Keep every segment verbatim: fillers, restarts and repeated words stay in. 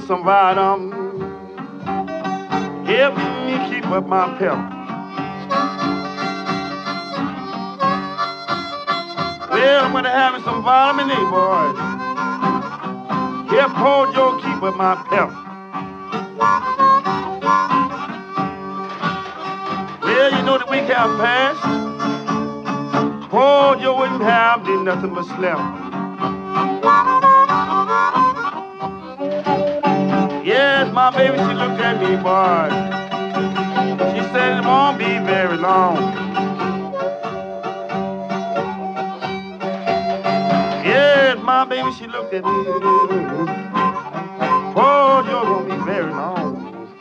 some vitamin. Help me keep up my pep. Well, I'm gonna have me some vitamin A, boys. Help poor Joe keep up my pep. Well, you know the week have passed. Poor Joe wouldn't have did nothing but slept. Yes, my baby, she looked at me, boy. She said it won't be very long. Yes, my baby, she looked at me. Poor Joe won't be very long.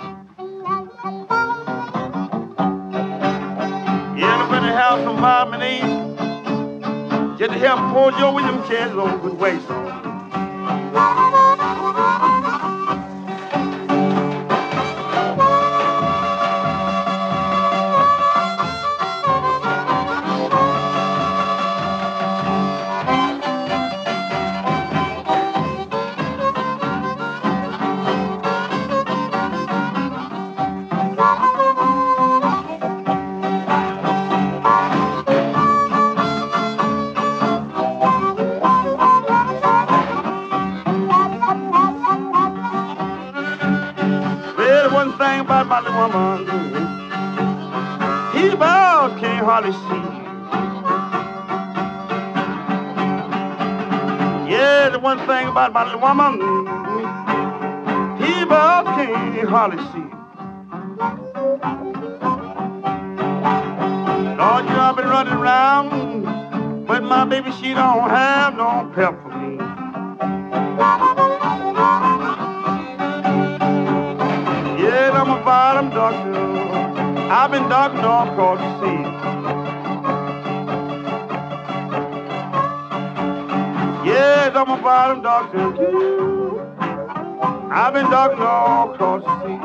Yeah, I'm gonna have some vitamin A just to help poor Joe with them kids on good way. One thing about my little woman, he about can't hardly see. Yeah, the one thing about my little woman, he about can't hardly see. Lord, you know I've been running around, but my baby, she don't have no pep for me. Yeah, I'm a bottom doctor. I've been doctoring all across the sea. Yes, I'm a bottom doctor too. I've been doctoring all across the sea.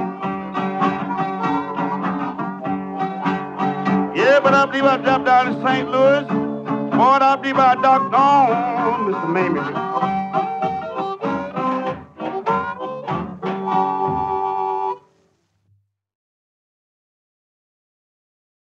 Yeah, but I believe I dropped down in Saint Louis. Boy, I believe I doctored on Mister Mamie.